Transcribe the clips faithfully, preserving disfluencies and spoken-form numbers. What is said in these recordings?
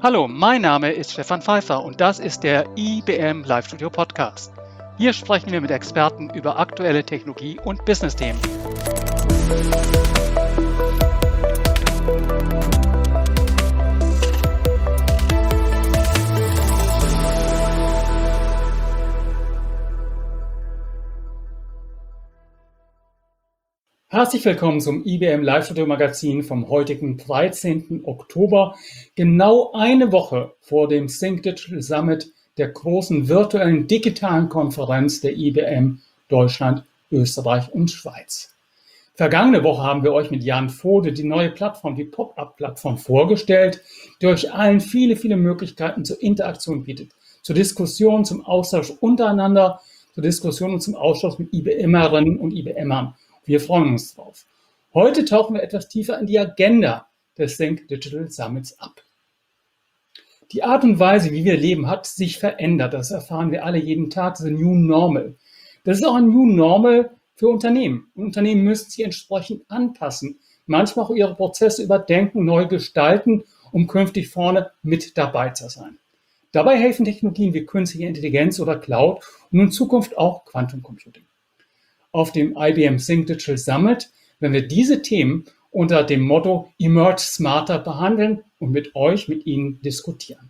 Hallo, mein Name ist Stefan Pfeiffer und das ist der I B M Live Studio Podcast. Hier sprechen wir mit Experten über aktuelle Technologie- und Business-Themen. Herzlich willkommen zum I B M Live Studio Magazin vom heutigen dreizehnten Oktober, genau eine Woche vor dem Think Digital Summit, der großen virtuellen digitalen Konferenz der I B M Deutschland, Österreich und Schweiz. Vergangene Woche haben wir euch mit Jan Vohde die neue Plattform, die Pop-up-Plattform vorgestellt, die euch allen viele, viele Möglichkeiten zur Interaktion bietet, zur Diskussion, zum Austausch untereinander, zur Diskussion und zum Austausch mit IBMerinnen und IBMern. Wir freuen uns drauf. Heute tauchen wir etwas tiefer in die Agenda des Think Digital Summits ab. Die Art und Weise, wie wir leben, hat sich verändert. Das erfahren wir alle jeden Tag. Das ist ein New Normal. Das ist auch ein New Normal für Unternehmen. Und Unternehmen müssen sich entsprechend anpassen, manchmal auch ihre Prozesse überdenken, neu gestalten, um künftig vorne mit dabei zu sein. Dabei helfen Technologien wie künstliche Intelligenz oder Cloud und in Zukunft auch Quantum Computing. Auf dem I B M Think Digital Summit werden wir diese Themen unter dem Motto Emerge Smarter behandeln und mit euch, mit Ihnen diskutieren.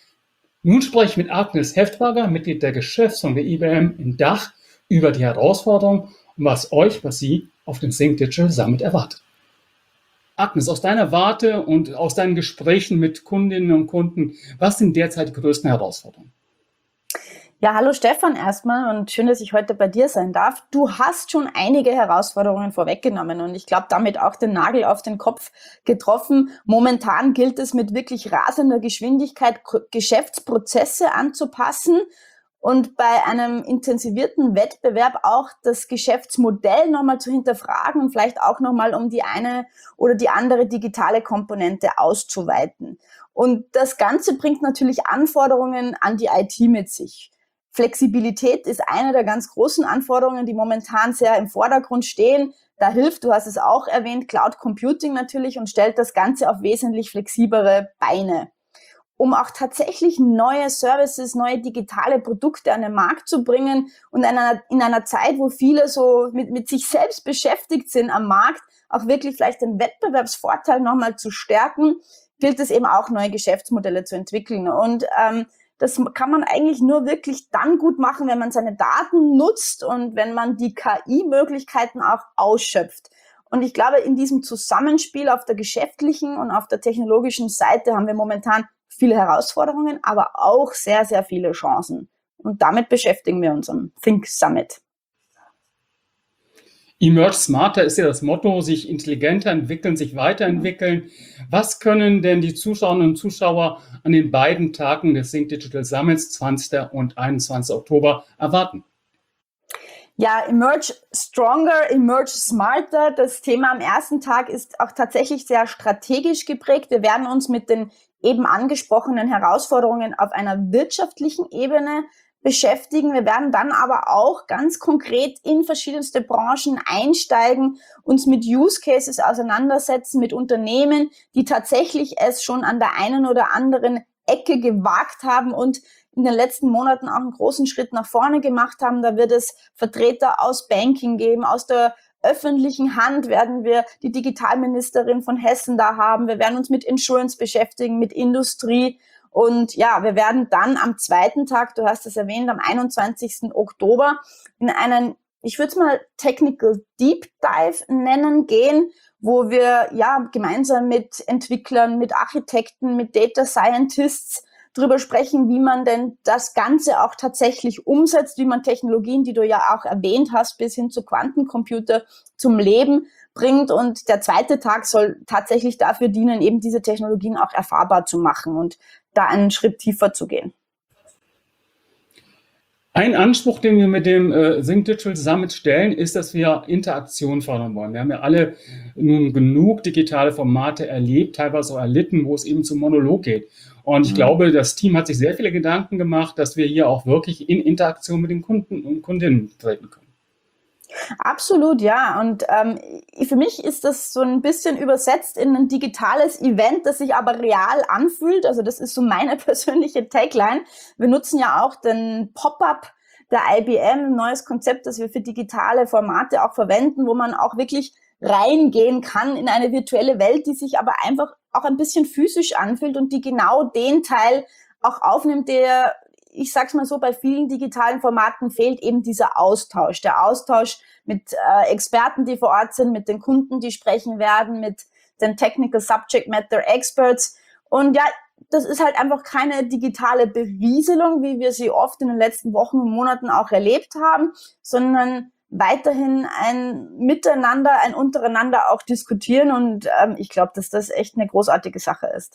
Nun spreche ich mit Agnes Heftberger, Mitglied der Geschäftsführung der I B M in Dach, über die Herausforderungen und was euch, was Sie auf dem Think Digital Summit erwartet. Agnes, aus deiner Warte und aus deinen Gesprächen mit Kundinnen und Kunden, was sind derzeit die größten Herausforderungen? Ja, hallo Stefan erstmal und schön, dass ich heute bei dir sein darf. Du hast schon einige Herausforderungen vorweggenommen und ich glaube, damit auch den Nagel auf den Kopf getroffen. Momentan gilt es mit wirklich rasender Geschwindigkeit, Geschäftsprozesse anzupassen und bei einem intensivierten Wettbewerb auch das Geschäftsmodell nochmal zu hinterfragen und vielleicht auch nochmal um die eine oder die andere digitale Komponente auszuweiten. Und das Ganze bringt natürlich Anforderungen an die I T mit sich. Flexibilität ist eine der ganz großen Anforderungen, die momentan sehr im Vordergrund stehen. Da hilft, du hast es auch erwähnt, Cloud Computing natürlich und stellt das Ganze auf wesentlich flexiblere Beine. Um auch tatsächlich neue Services, neue digitale Produkte an den Markt zu bringen und in einer, in einer Zeit, wo viele so mit, mit sich selbst beschäftigt sind am Markt, auch wirklich vielleicht den Wettbewerbsvorteil nochmal zu stärken, gilt es eben auch, neue Geschäftsmodelle zu entwickeln. Und ähm, das kann man eigentlich nur wirklich dann gut machen, wenn man seine Daten nutzt und wenn man die K I-Möglichkeiten auch ausschöpft. Und ich glaube, in diesem Zusammenspiel auf der geschäftlichen und auf der technologischen Seite haben wir momentan viele Herausforderungen, aber auch sehr, sehr viele Chancen. Und damit beschäftigen wir uns am Think Summit. Emerge Smarter ist ja das Motto, sich intelligenter entwickeln, sich weiterentwickeln. Was können denn die Zuschauerinnen und Zuschauer an den beiden Tagen des Think Digital Summits, zwanzigsten und einundzwanzigsten Oktober, erwarten? Ja, Emerge Stronger, Emerge Smarter. Das Thema am ersten Tag ist auch tatsächlich sehr strategisch geprägt. Wir werden uns mit den eben angesprochenen Herausforderungen auf einer wirtschaftlichen Ebene beschäftigen. Wir werden dann aber auch ganz konkret in verschiedenste Branchen einsteigen, uns mit Use Cases auseinandersetzen, mit Unternehmen, die tatsächlich es schon an der einen oder anderen Ecke gewagt haben und in den letzten Monaten auch einen großen Schritt nach vorne gemacht haben. Da wird es Vertreter aus Banking geben, aus der öffentlichen Hand werden wir die Digitalministerin von Hessen da haben. Wir werden uns mit Insurance beschäftigen, mit Industrie. Und ja, wir werden dann am zweiten Tag, du hast es erwähnt, am einundzwanzigsten Oktober in einen, ich würde es mal Technical Deep Dive nennen, gehen, wo wir ja gemeinsam mit Entwicklern, mit Architekten, mit Data Scientists drüber sprechen, wie man denn das Ganze auch tatsächlich umsetzt, wie man Technologien, die du ja auch erwähnt hast, bis hin zu Quantencomputer zum Leben bringt. Und der zweite Tag soll tatsächlich dafür dienen, eben diese Technologien auch erfahrbar zu machen und da einen Schritt tiefer zu gehen. Ein Anspruch, den wir mit dem äh, Think Digital Summit stellen, ist, dass wir Interaktion fördern wollen. Wir haben ja alle nun genug digitale Formate erlebt, teilweise auch erlitten, wo es eben zum Monolog geht. Und ich mhm. glaube, das Team hat sich sehr viele Gedanken gemacht, dass wir hier auch wirklich in Interaktion mit den Kunden und Kundinnen treten können. Absolut, ja. Und ähm, für mich ist das so ein bisschen übersetzt in ein digitales Event, das sich aber real anfühlt. Also das ist so meine persönliche Tagline. Wir nutzen ja auch den Pop-up der I B M, ein neues Konzept, das wir für digitale Formate auch verwenden, wo man auch wirklich reingehen kann in eine virtuelle Welt, die sich aber einfach auch ein bisschen physisch anfühlt und die genau den Teil auch aufnimmt, der, ich sag's mal so, bei vielen digitalen Formaten fehlt, eben dieser Austausch. Der Austausch mit äh, Experten, die vor Ort sind, mit den Kunden, die sprechen werden, mit den Technical Subject Matter Experts. Und ja, das ist halt einfach keine digitale Berieselung, wie wir sie oft in den letzten Wochen und Monaten auch erlebt haben, sondern weiterhin ein Miteinander, ein Untereinander auch diskutieren. Und ähm, ich glaube, dass das echt eine großartige Sache ist.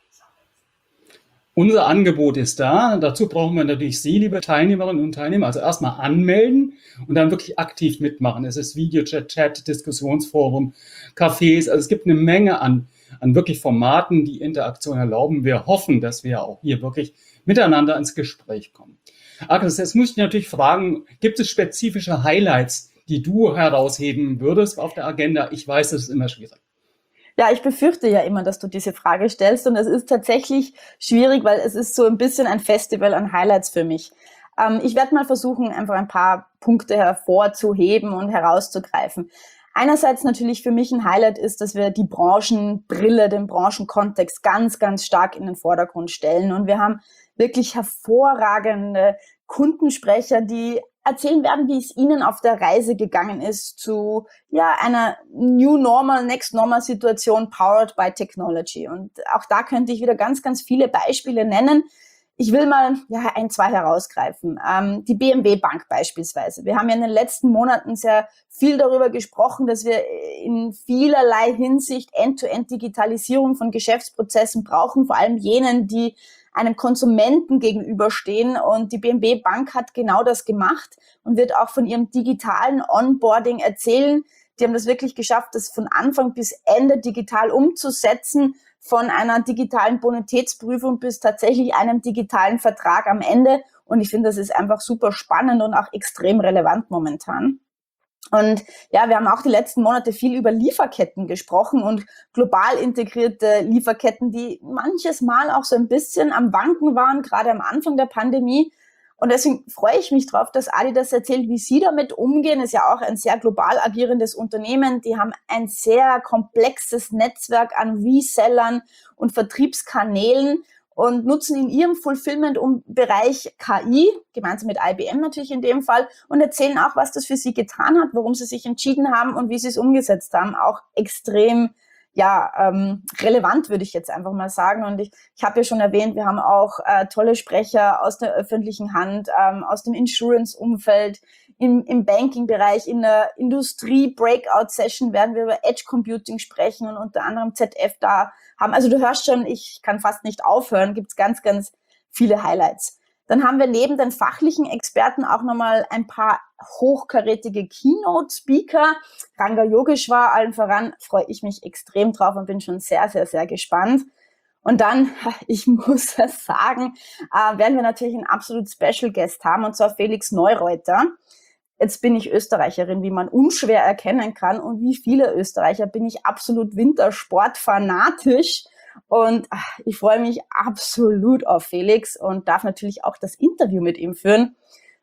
Unser Angebot ist da. Dazu brauchen wir natürlich Sie, liebe Teilnehmerinnen und Teilnehmer. Also erstmal anmelden und dann wirklich aktiv mitmachen. Es ist Videochat, Chat, Diskussionsforum, Cafés. Also es gibt eine Menge an, an wirklich Formaten, die Interaktion erlauben. Wir hoffen, dass wir auch hier wirklich miteinander ins Gespräch kommen. Agnes, jetzt muss ich natürlich fragen, gibt es spezifische Highlights, die du herausheben würdest auf der Agenda? Ich weiß, das ist immer schwierig. Ja, ich befürchte ja immer, dass du diese Frage stellst und es ist tatsächlich schwierig, weil es ist so ein bisschen ein Festival an Highlights für mich. Ähm, ich werde mal versuchen, einfach ein paar Punkte hervorzuheben und herauszugreifen. Einerseits natürlich für mich ein Highlight ist, dass wir die Branchenbrille, den Branchenkontext ganz, ganz stark in den Vordergrund stellen und wir haben wirklich hervorragende Kundensprecher, die erzählen werden, wie es ihnen auf der Reise gegangen ist zu ja einer New Normal, Next Normal Situation powered by Technology. Und auch da könnte ich wieder ganz, ganz viele Beispiele nennen. Ich will mal ja ein, zwei herausgreifen. Ähm, die B M W Bank beispielsweise. Wir haben ja in den letzten Monaten sehr viel darüber gesprochen, dass wir in vielerlei Hinsicht End-to-End-Digitalisierung von Geschäftsprozessen brauchen, vor allem jenen, die einem Konsumenten gegenüberstehen. Und die B M W Bank hat genau das gemacht und wird auch von ihrem digitalen Onboarding erzählen. Die haben das wirklich geschafft, das von Anfang bis Ende digital umzusetzen, von einer digitalen Bonitätsprüfung bis tatsächlich einem digitalen Vertrag am Ende. Und ich finde, das ist einfach super spannend und auch extrem relevant momentan. Und ja, wir haben auch die letzten Monate viel über Lieferketten gesprochen und global integrierte Lieferketten, die manches Mal auch so ein bisschen am Wanken waren, gerade am Anfang der Pandemie. Und deswegen freue ich mich drauf, dass Adidas erzählt, wie sie damit umgehen. Ist ja auch ein sehr global agierendes Unternehmen. Die haben ein sehr komplexes Netzwerk an Resellern und Vertriebskanälen und nutzen in ihrem Fulfillment-Bereich K I, gemeinsam mit I B M natürlich in dem Fall, und erzählen auch, was das für sie getan hat, warum sie sich entschieden haben und wie sie es umgesetzt haben. Auch extrem ja, ähm, relevant, würde ich jetzt einfach mal sagen. Und ich, ich habe ja schon erwähnt, wir haben auch äh, tolle Sprecher aus der öffentlichen Hand, ähm, aus dem Insurance-Umfeld, im, im Banking-Bereich, in der Industrie-Breakout-Session werden wir über Edge-Computing sprechen und unter anderem Z F da haben. Also du hörst schon, ich kann fast nicht aufhören, gibt's ganz, ganz viele Highlights. Dann haben wir neben den fachlichen Experten auch nochmal ein paar hochkarätige Keynote-Speaker. Ranga Yogeshwar allen voran, freue ich mich extrem drauf und bin schon sehr, sehr, sehr gespannt. Und dann, ich muss es sagen, äh, werden wir natürlich einen absolut Special Guest haben, und zwar Felix Neureuter. Jetzt bin ich Österreicherin, wie man unschwer erkennen kann, und wie viele Österreicher bin ich absolut Wintersport-fanatisch. Und ach, ich freue mich absolut auf Felix und darf natürlich auch das Interview mit ihm führen.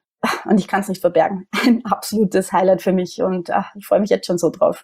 Und ich kann es nicht verbergen. Ein absolutes Highlight für mich und ach, ich freue mich jetzt schon so drauf.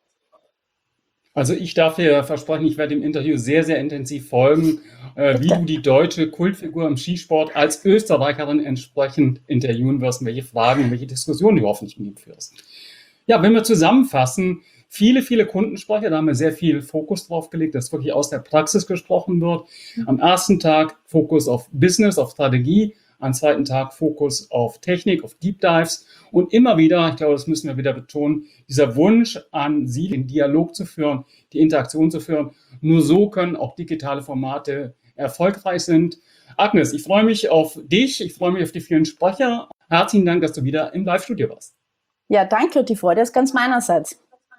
Also ich darf dir versprechen, ich werde dem Interview sehr, sehr intensiv folgen, äh, wie du die deutsche Kultfigur im Skisport als Österreicherin entsprechend interviewen wirst, welche Fragen und welche Diskussionen du hoffentlich mit ihm führst. Ja, wenn wir zusammenfassen, viele, viele Kundensprecher, da haben wir sehr viel Fokus drauf gelegt, dass wirklich aus der Praxis gesprochen wird. Am ersten Tag Fokus auf Business, auf Strategie, am zweiten Tag Fokus auf Technik, auf Deep Dives und immer wieder, ich glaube, das müssen wir wieder betonen, dieser Wunsch an Sie, den Dialog zu führen, die Interaktion zu führen. Nur so können auch digitale Formate erfolgreich sind. Agnes, ich freue mich auf dich, ich freue mich auf die vielen Sprecher. Herzlichen Dank, dass du wieder im Live-Studio warst. Ja, danke, die Freude ist ganz meinerseits.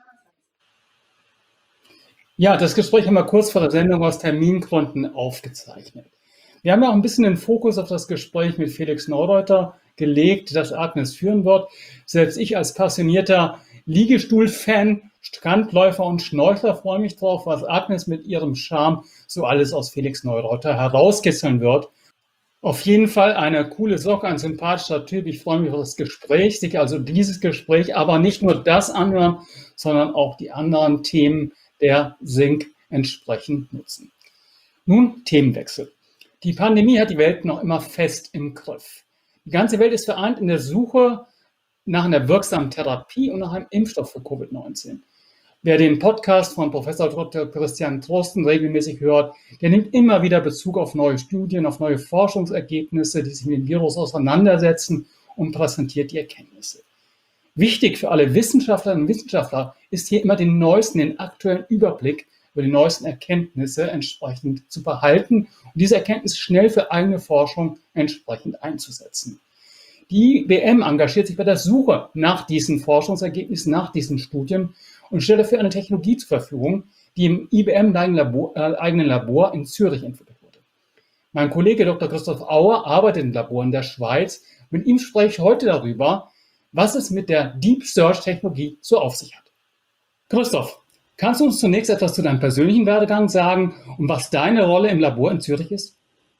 Ja, das Gespräch haben wir kurz vor der Sendung aus Termingründen aufgezeichnet. Wir haben ja auch ein bisschen den Fokus auf das Gespräch mit Felix Neureuter gelegt, das Agnes führen wird. Selbst ich als passionierter Liegestuhl-Fan, Strandläufer und Schnorchler freue mich drauf, was Agnes mit ihrem Charme so alles aus Felix Neureuter herauskitzeln wird. Auf jeden Fall eine coole Socke, ein sympathischer Typ. Ich freue mich auf das Gespräch, sich also dieses Gespräch, aber nicht nur das anhören, sondern auch die anderen Themen der Sync entsprechend nutzen. Nun Themenwechsel. Die Pandemie hat die Welt noch immer fest im Griff. Die ganze Welt ist vereint in der Suche nach einer wirksamen Therapie und nach einem Impfstoff für Covid neunzehn. Wer den Podcast von Professor Doktor Christian Drosten regelmäßig hört, der nimmt immer wieder Bezug auf neue Studien, auf neue Forschungsergebnisse, die sich mit dem Virus auseinandersetzen und präsentiert die Erkenntnisse. Wichtig für alle Wissenschaftlerinnen und Wissenschaftler ist hier immer den neuesten, den aktuellen Überblick über die neuesten Erkenntnisse entsprechend zu behalten und diese Erkenntnisse schnell für eigene Forschung entsprechend einzusetzen. Die I B M engagiert sich bei der Suche nach diesen Forschungsergebnissen, nach diesen Studien und stellt dafür eine Technologie zur Verfügung, die im I B M-eigenen Labor, äh, eigenen Labor in Zürich entwickelt wurde. Mein Kollege Doktor Christoph Auer arbeitet im Labor in der Schweiz. Mit ihm spreche ich heute darüber, was es mit der Deep Search-Technologie so auf sich hat. Christoph, kannst du uns zunächst etwas zu deinem persönlichen Werdegang sagen und was deine Rolle im Labor in Zürich ist?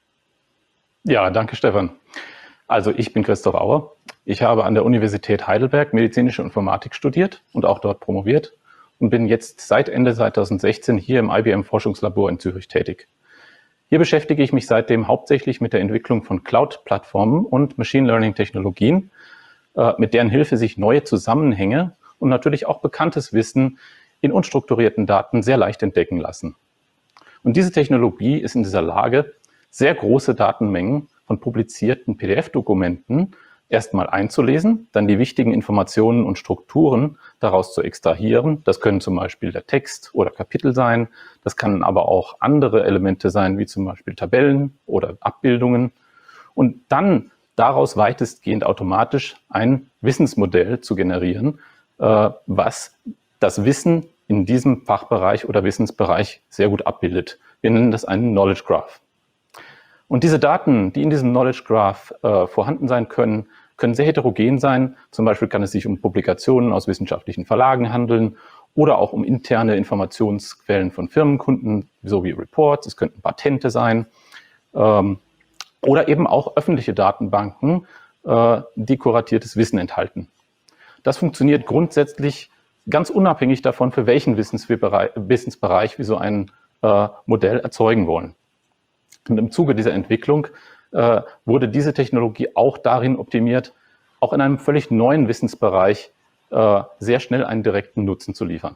Ja, danke Stefan. Also ich bin Christoph Auer. Ich habe an der Universität Heidelberg medizinische Informatik studiert und auch dort promoviert und bin jetzt seit Ende zweitausendsechzehn hier im I B M-Forschungslabor in Zürich tätig. Hier beschäftige ich mich seitdem hauptsächlich mit der Entwicklung von Cloud-Plattformen und Machine Learning-Technologien, äh, mit deren Hilfe sich neue Zusammenhänge und natürlich auch bekanntes Wissen in unstrukturierten Daten sehr leicht entdecken lassen. Und diese Technologie ist in dieser Lage, sehr große Datenmengen von publizierten P D F-Dokumenten erstmal einzulesen, dann die wichtigen Informationen und Strukturen daraus zu extrahieren. Das können zum Beispiel der Text oder Kapitel sein. Das kann aber auch andere Elemente sein, wie zum Beispiel Tabellen oder Abbildungen. Und dann daraus weitestgehend automatisch ein Wissensmodell zu generieren, äh, was das Wissen in diesem Fachbereich oder Wissensbereich sehr gut abbildet. Wir nennen das einen Knowledge Graph. Und diese Daten, die in diesem Knowledge Graph äh, vorhanden sein können, können sehr heterogen sein. Zum Beispiel kann es sich um Publikationen aus wissenschaftlichen Verlagen handeln oder auch um interne Informationsquellen von Firmenkunden, so wie Reports. Es könnten Patente sein ähm, oder eben auch öffentliche Datenbanken, äh, die kuratiertes Wissen enthalten. Das funktioniert grundsätzlich ganz unabhängig davon, für welchen Wissensbereich, Wissensbereich wir so ein äh, Modell erzeugen wollen. Und im Zuge dieser Entwicklung äh, wurde diese Technologie auch darin optimiert, auch in einem völlig neuen Wissensbereich äh, sehr schnell einen direkten Nutzen zu liefern.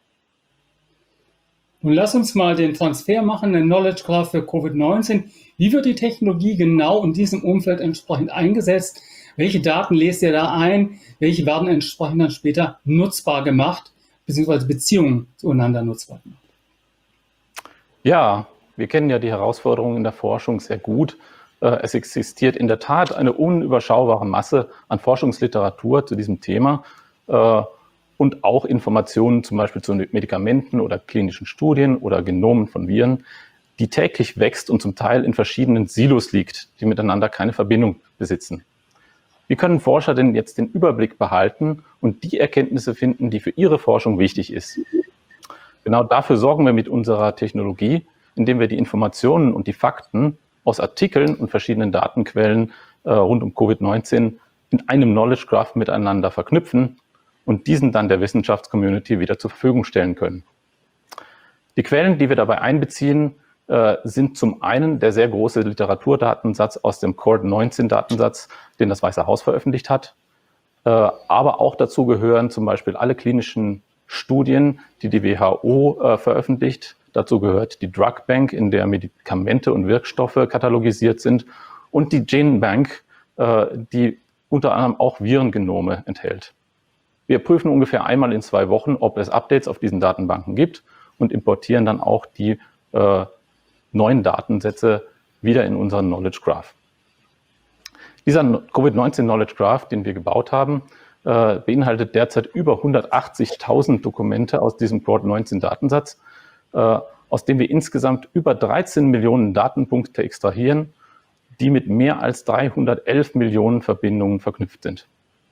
Nun lass uns mal den Transfer machen, den Knowledge Graph für Covid neunzehn. Wie wird die Technologie genau in diesem Umfeld entsprechend eingesetzt? Welche Daten lest ihr da ein? Welche werden entsprechend dann später nutzbar gemacht, beziehungsweise Beziehungen zueinander nutzbar gemacht? Ja, wir kennen ja die Herausforderungen in der Forschung sehr gut. Es existiert in der Tat eine unüberschaubare Masse an Forschungsliteratur zu diesem Thema und auch Informationen zum Beispiel zu Medikamenten oder klinischen Studien oder Genomen von Viren, die täglich wächst und zum Teil in verschiedenen Silos liegt, die miteinander keine Verbindung besitzen. Wie können Forscher denn jetzt den Überblick behalten und die Erkenntnisse finden, die für ihre Forschung wichtig ist? Genau dafür sorgen wir mit unserer Technologie, indem wir die Informationen und die Fakten aus Artikeln und verschiedenen Datenquellen äh, rund um Covid neunzehn in einem Knowledge Graph miteinander verknüpfen und diesen dann der Wissenschaftscommunity wieder zur Verfügung stellen können. Die Quellen, die wir dabei einbeziehen, äh, sind zum einen der sehr große Literaturdatensatz aus dem Covid neunzehn Datensatz, den das Weiße Haus veröffentlicht hat, äh, aber auch dazu gehören zum Beispiel alle klinischen Studien, die die W H O äh, veröffentlicht. Dazu gehört die Drug Bank, in der Medikamente und Wirkstoffe katalogisiert sind, und die GenBank, äh, die unter anderem auch Virengenome enthält. Wir prüfen ungefähr einmal in zwei Wochen, ob es Updates auf diesen Datenbanken gibt und importieren dann auch die äh, neuen Datensätze wieder in unseren Knowledge Graph. Dieser Covid neunzehn Knowledge Graph, den wir gebaut haben, äh, beinhaltet derzeit über hundertachtzigtausend Dokumente aus diesem Covid neunzehn Datensatz, aus dem wir insgesamt über dreizehn Millionen Datenpunkte extrahieren, die mit mehr als dreihundertelf Millionen Verbindungen verknüpft sind.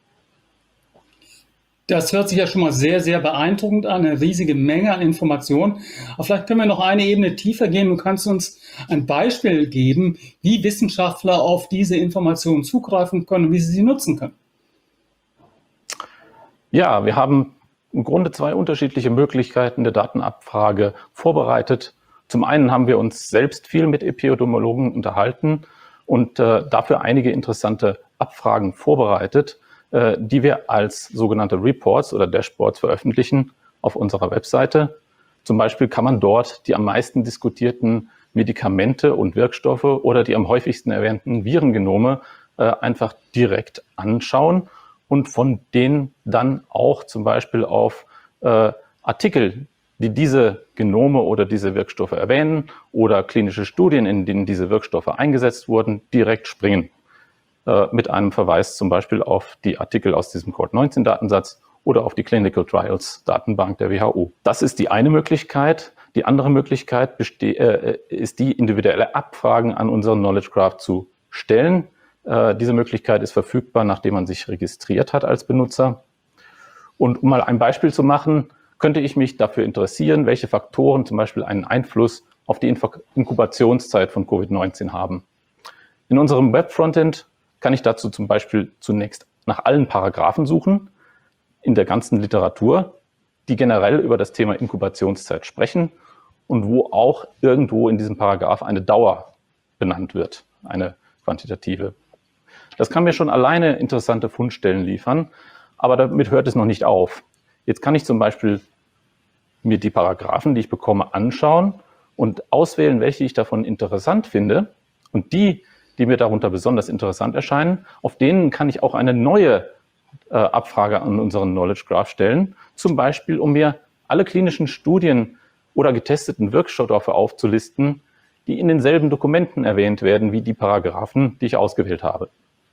Das hört sich ja schon mal sehr, sehr beeindruckend an, eine riesige Menge an Informationen. Aber vielleicht können wir noch eine Ebene tiefer gehen. Du kannst uns ein Beispiel geben, wie Wissenschaftler auf diese Informationen zugreifen können und wie sie sie nutzen können. Ja, wir haben im Grunde zwei unterschiedliche Möglichkeiten der Datenabfrage vorbereitet. Zum einen haben wir uns selbst viel mit Epidemiologen unterhalten und äh, dafür einige interessante Abfragen vorbereitet, äh, die wir als sogenannte Reports oder Dashboards veröffentlichen auf unserer Webseite. Zum Beispiel kann man dort die am meisten diskutierten Medikamente und Wirkstoffe oder die am häufigsten erwähnten Virengenome äh, einfach direkt anschauen und von denen dann auch zum Beispiel auf äh, Artikel, die diese Genome oder diese Wirkstoffe erwähnen oder klinische Studien, in denen diese Wirkstoffe eingesetzt wurden, direkt springen. Äh, mit einem Verweis zum Beispiel auf die Artikel aus diesem Covid neunzehn Datensatz oder auf die Clinical Trials Datenbank der W H O. Das ist die eine Möglichkeit. Die andere Möglichkeit beste- äh, ist die, individuelle Abfragen an unseren Knowledge Graph zu stellen. Äh, diese Möglichkeit ist verfügbar, nachdem man sich registriert hat als Benutzer. Und um mal ein Beispiel zu machen, könnte ich mich dafür interessieren, welche Faktoren zum Beispiel einen Einfluss auf die Info- Inkubationszeit von Covid neunzehn haben. In unserem Web-Frontend kann ich dazu zum Beispiel zunächst nach allen Paragraphen suchen, in der ganzen Literatur, die generell über das Thema Inkubationszeit sprechen und wo auch irgendwo in diesem Paragraph eine Dauer benannt wird, eine quantitative. Das kann mir schon alleine interessante Fundstellen liefern, aber damit hört es noch nicht auf. Jetzt kann ich zum Beispiel mir die Paragraphen, die ich bekomme, anschauen und auswählen, welche ich davon interessant finde. Und die, die mir darunter besonders interessant erscheinen, auf denen kann ich auch eine neue äh, Abfrage an unseren Knowledge Graph stellen. Zum Beispiel, um mir alle klinischen Studien oder getesteten Wirkstoffe aufzulisten, die in denselben Dokumenten erwähnt werden wie die Paragraphen, die ich ausgewählt habe.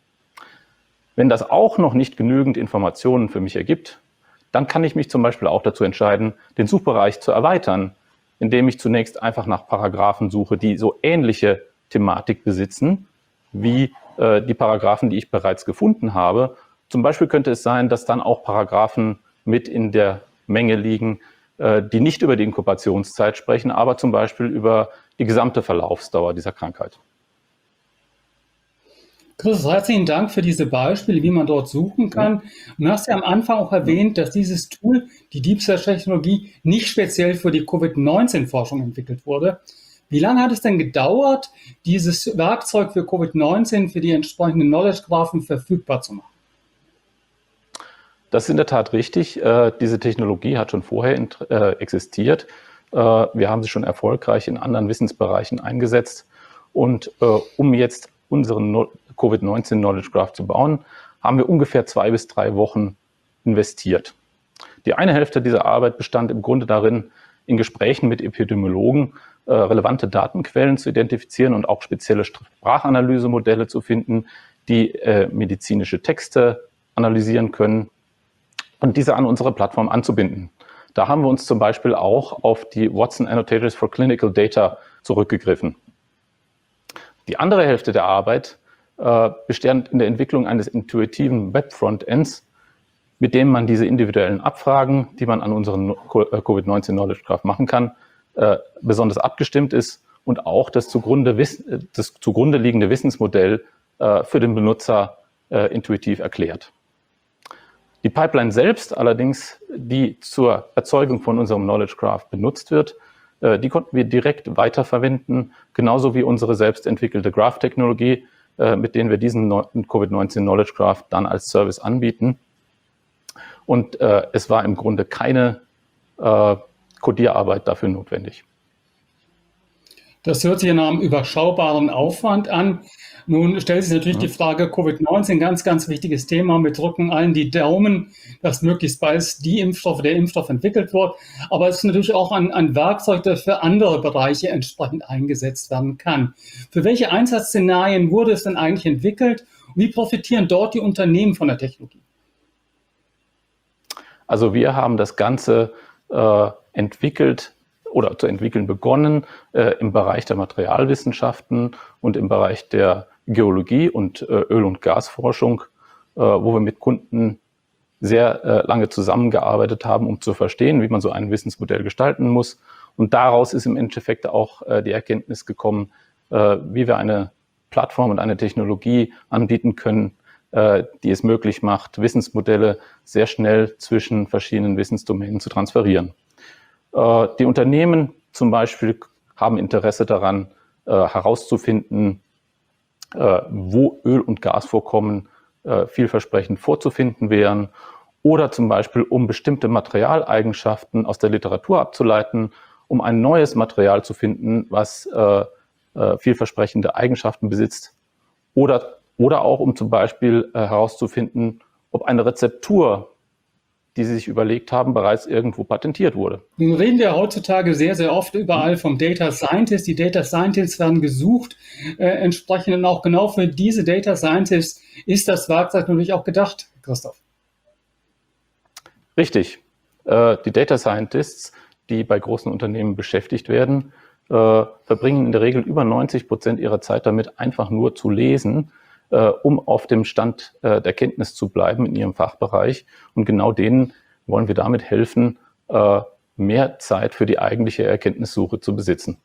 Wenn das auch noch nicht genügend Informationen für mich ergibt, dann kann ich mich zum Beispiel auch dazu entscheiden, den Suchbereich zu erweitern, indem ich zunächst einfach nach Paragraphen suche, die so ähnliche Thematik besitzen wie äh, die Paragraphen, die ich bereits gefunden habe. Zum Beispiel könnte es sein, dass dann auch Paragraphen mit in der Menge liegen, äh, die nicht über die Inkubationszeit sprechen, aber zum Beispiel über die gesamte Verlaufsdauer dieser Krankheit. Chris, herzlichen Dank für diese Beispiele, wie man dort suchen kann. Und du hast ja am Anfang auch erwähnt, dass dieses Tool, die Deep Search-Technologie, nicht speziell für die Covid neunzehn Forschung entwickelt wurde. Wie lange hat es denn gedauert, dieses Werkzeug für Covid neunzehn für die entsprechenden Knowledge Graphen verfügbar zu machen? Das ist in der Tat richtig. Äh, diese Technologie hat schon vorher int- äh, existiert. Äh, wir haben sie schon erfolgreich in anderen Wissensbereichen eingesetzt. Und äh, um jetzt unseren no- Covid neunzehn Knowledge Graph zu bauen, haben wir ungefähr zwei bis drei Wochen investiert. Die eine Hälfte dieser Arbeit bestand im Grunde darin, in Gesprächen mit Epidemiologen äh, relevante Datenquellen zu identifizieren und auch spezielle Sprachanalysemodelle zu finden, die äh, medizinische Texte analysieren können und diese an unsere Plattform anzubinden. Da haben wir uns zum Beispiel auch auf die Watson Annotators for Clinical Data zurückgegriffen. Die andere Hälfte der Arbeit äh, bestand in der Entwicklung eines intuitiven Web-Frontends, mit dem man diese individuellen Abfragen, die man an unseren Covid neunzehn Knowledge Graph machen kann, äh, besonders abgestimmt ist und auch das zugrunde, wiss- das zugrunde liegende Wissensmodell äh, für den Benutzer äh, intuitiv erklärt. Die Pipeline selbst allerdings, die zur Erzeugung von unserem Knowledge Graph benutzt wird, äh, die konnten wir direkt weiterverwenden, genauso wie unsere selbst entwickelte Graph-Technologie, äh, mit denen wir diesen no- Covid neunzehn Knowledge Graph dann als Service anbieten. Und äh, es war im Grunde keine äh, Codierarbeit dafür notwendig. Das hört sich nach einem überschaubaren Aufwand an. Nun stellt sich natürlich die Frage, Covid neunzehn, ganz, ganz wichtiges Thema. Wir drücken allen die Daumen, dass möglichst bald die Impfstoffe, der Impfstoff entwickelt wird. Aber es ist natürlich auch ein, ein Werkzeug, das für andere Bereiche entsprechend eingesetzt werden kann. Für welche Einsatzszenarien wurde es denn eigentlich entwickelt? Und wie profitieren dort die Unternehmen von der Technologie? Also wir haben das Ganze äh, entwickelt oder zu entwickeln begonnen äh, im Bereich der Materialwissenschaften und im Bereich der Geologie und äh, Öl- und Gasforschung, äh, wo wir mit Kunden sehr äh, lange zusammengearbeitet haben, um zu verstehen, wie man so ein Wissensmodell gestalten muss. Und daraus ist im Endeffekt auch äh, die Erkenntnis gekommen, äh, wie wir eine Plattform und eine Technologie anbieten können, äh, die es möglich macht, Wissensmodelle sehr schnell zwischen verschiedenen Wissensdomänen zu transferieren. Äh, die Unternehmen zum Beispiel haben Interesse daran, äh, herauszufinden, äh, wo Öl- und Gasvorkommen äh, vielversprechend vorzufinden wären, oder zum Beispiel, um bestimmte Materialeigenschaften aus der Literatur abzuleiten, um ein neues Material zu finden, was äh, äh, vielversprechende Eigenschaften besitzt, oder, oder auch, um zum Beispiel äh, herauszufinden, ob eine Rezeptur, die sie sich überlegt haben, bereits irgendwo patentiert wurde. Nun reden wir heutzutage sehr, sehr oft überall vom Data Scientist. Die Data Scientists werden gesucht. Äh, entsprechend und auch genau für diese Data Scientists ist das Werkzeug natürlich auch gedacht, Christoph. Richtig. Äh, die Data Scientists, die bei großen Unternehmen beschäftigt werden, äh, verbringen in der Regel über neunzig Prozent ihrer Zeit damit, einfach nur zu lesen, äh, um auf dem Stand äh, der Kenntnis zu bleiben in ihrem Fachbereich. Und genau denen wollen wir damit helfen, äh, mehr Zeit für die eigentliche Erkenntnissuche zu besitzen.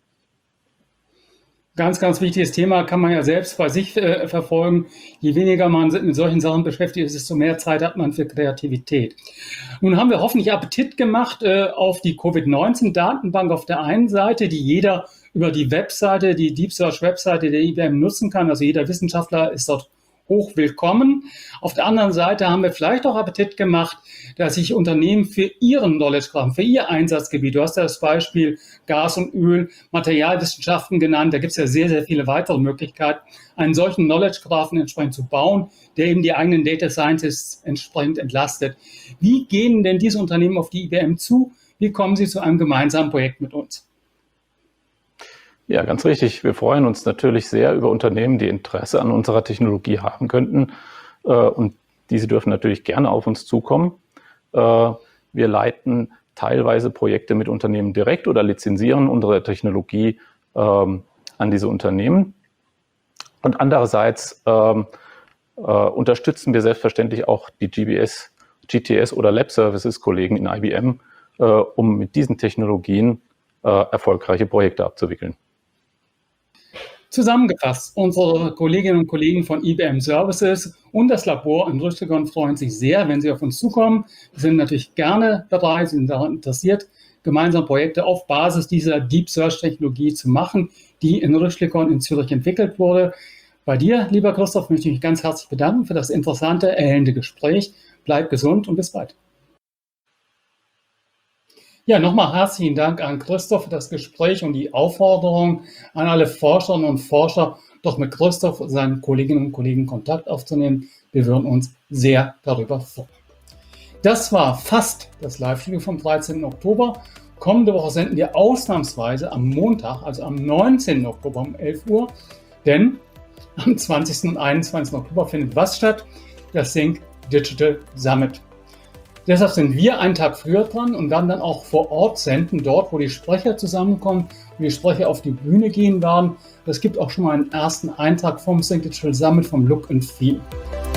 Ganz, ganz wichtiges Thema, kann man ja selbst bei sich äh, verfolgen. Je weniger man mit solchen Sachen beschäftigt ist, desto mehr Zeit hat man für Kreativität. Nun haben wir hoffentlich Appetit gemacht äh, auf die Covid neunzehn Datenbank auf der einen Seite, die jeder über die Webseite, die Deep Search Webseite der I B M nutzen kann. Also jeder Wissenschaftler ist dort hoch willkommen. Auf der anderen Seite haben wir vielleicht auch Appetit gemacht, dass sich Unternehmen für ihren Knowledge Graph, für ihr Einsatzgebiet, du hast ja das Beispiel Gas und Öl, Materialwissenschaften genannt, da gibt es ja sehr, sehr viele weitere Möglichkeiten, einen solchen Knowledge Graph entsprechend zu bauen, der eben die eigenen Data Scientists entsprechend entlastet. Wie gehen denn diese Unternehmen auf die I B M zu? Wie kommen sie zu einem gemeinsamen Projekt mit uns? Ja, ganz richtig. Wir freuen uns natürlich sehr über Unternehmen, die Interesse an unserer Technologie haben könnten. Und diese dürfen natürlich gerne auf uns zukommen. Wir leiten teilweise Projekte mit Unternehmen direkt oder lizenzieren unsere Technologie an diese Unternehmen. Und andererseits unterstützen wir selbstverständlich auch die G B S, G T S oder Lab Services Kollegen in I B M, um mit diesen Technologien erfolgreiche Projekte abzuwickeln. Zusammengefasst, unsere Kolleginnen und Kollegen von I B M Services und das Labor in Rüschlikon freuen sich sehr, wenn sie auf uns zukommen. Wir sind natürlich gerne bereit, sind daran interessiert, gemeinsam Projekte auf Basis dieser Deep Search Technologie zu machen, die in Rüschlikon in Zürich entwickelt wurde. Bei dir, lieber Christoph, möchte ich mich ganz herzlich bedanken für das interessante, erhellende Gespräch. Bleib gesund und bis bald. Ja, nochmal herzlichen Dank an Christoph für das Gespräch und die Aufforderung an alle Forscherinnen und Forscher, doch mit Christoph und seinen Kolleginnen und Kollegen Kontakt aufzunehmen. Wir würden uns sehr darüber freuen. Das war fast das Live-Video vom dreizehnten Oktober. Kommende Woche senden wir ausnahmsweise am Montag, also am neunzehnten Oktober um elf Uhr, denn am zwanzigsten und einundzwanzigsten Oktober findet was statt? Das Think Digital Summit. Deshalb sind wir einen Tag früher dran und werden dann auch vor Ort senden, dort, wo die Sprecher zusammenkommen, wo die Sprecher auf die Bühne gehen werden. Es gibt auch schon mal einen ersten Eintrag vom Think Digital Summit vom Look and Feel.